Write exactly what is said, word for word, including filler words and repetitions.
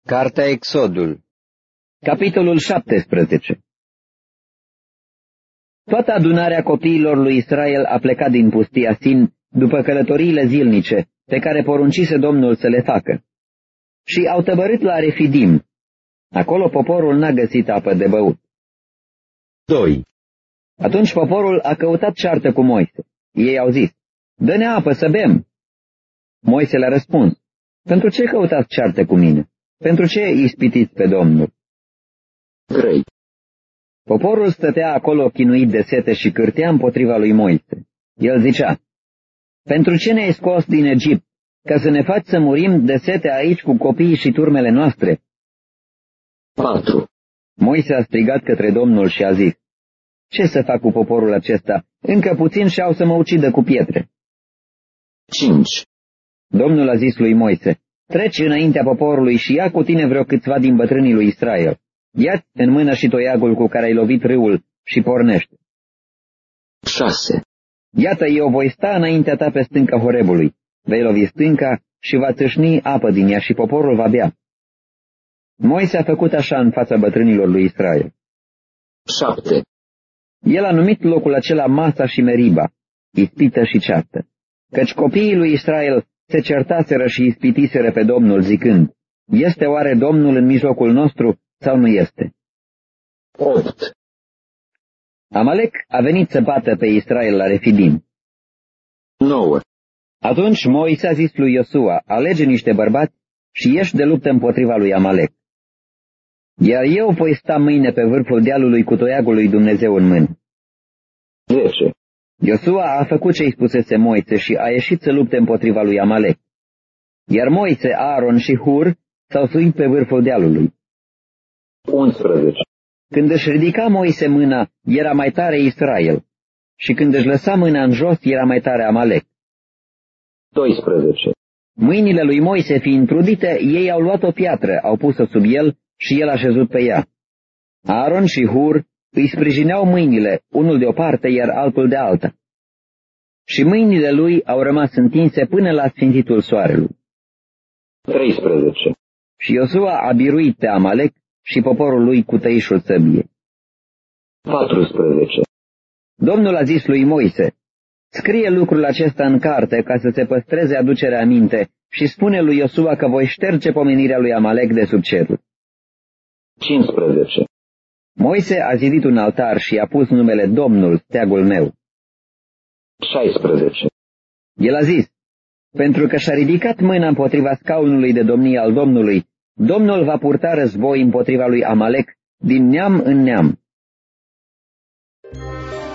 Cartea Exodul, capitolul șaptesprezece. Toată adunarea copiilor lui Israel a plecat din pustia Sin după călătoriile zilnice pe care poruncise Domnul să le facă. Și au tăbărât la Refidim. Acolo poporul n-a găsit apă de băut. doi. Atunci poporul a căutat ceartă cu Moise. Ei au zis: dă-ne apă să bem. Moise le-a răspuns: pentru ce căutați ceartă cu mine? Pentru ce ispitiți pe Domnul? trei. Poporul stătea acolo chinuit de sete și cârtea împotriva lui Moise. El zicea: pentru ce ne-ai scos din Egipt, ca să ne faci să murim de sete aici cu copiii și turmele noastre? patru. Moise a strigat către Domnul și a zis: ce să fac cu poporul acesta? Încă puțin și au să mă ucidă cu pietre. cinci. Domnul a zis lui Moise: treci înaintea poporului și ia cu tine vreo câțiva din bătrânii lui Israel. Ia-ți în mână și toiagul cu care ai lovit râul și pornește. șase. Iată, eu voi sta înaintea ta pe stânca Horebului. Vei lovi stânca și va țâșni apă din ea și poporul va bea. Moise a făcut așa în fața bătrânilor lui Israel. șapte. El a numit locul acela Masa și Meriba, ispită și ceartă, căci copiii lui Israel se certaseră și ispitiseră pe Domnul zicând: este oare Domnul în mijlocul nostru sau nu este? opt. Amalek a venit să bată pe Israel la Refidim. nouă. Atunci Moise a zis lui Iosua: alege niște bărbați și ieși de luptă împotriva lui Amalek. Iar eu voi sta mâine pe vârful dealului cu toiagul lui Dumnezeu în mână. zece. Iosua a făcut ce îi spusese Moise și a ieșit să lupte împotriva lui Amalek. Iar Moise, Aaron și Hur s-au suit pe vârful dealului. unsprezece. Când își ridica Moise mâna, era mai tare Israel, și când își lăsa mâna în jos, era mai tare Amalek. doisprezece. Mâinile lui Moise fiind trudite, ei au luat o piatră, au pus-o sub el și el a șezut pe ea. Aaron și Hur îi sprijineau mâinile, unul de o parte, iar altul de alta. Și mâinile lui au rămas întinse până la sfințitul soarelui. treisprezece. Și Iosua a biruit pe Amalek și poporul lui cu tăișul săbiei. paisprezece. Domnul a zis lui Moise: scrie lucrul acesta în carte ca să se păstreze aducerea aminte și spune lui Iosua că voi șterge pomenirea lui Amalek de sub cerul. cincisprezece. Moise a zidit un altar și a pus numele Domnul, steagul meu. șaisprezece. El a zis: pentru că și-a ridicat mâna împotriva scaunului de domnie al Domnului, Domnul va purta război împotriva lui Amalek din neam în neam.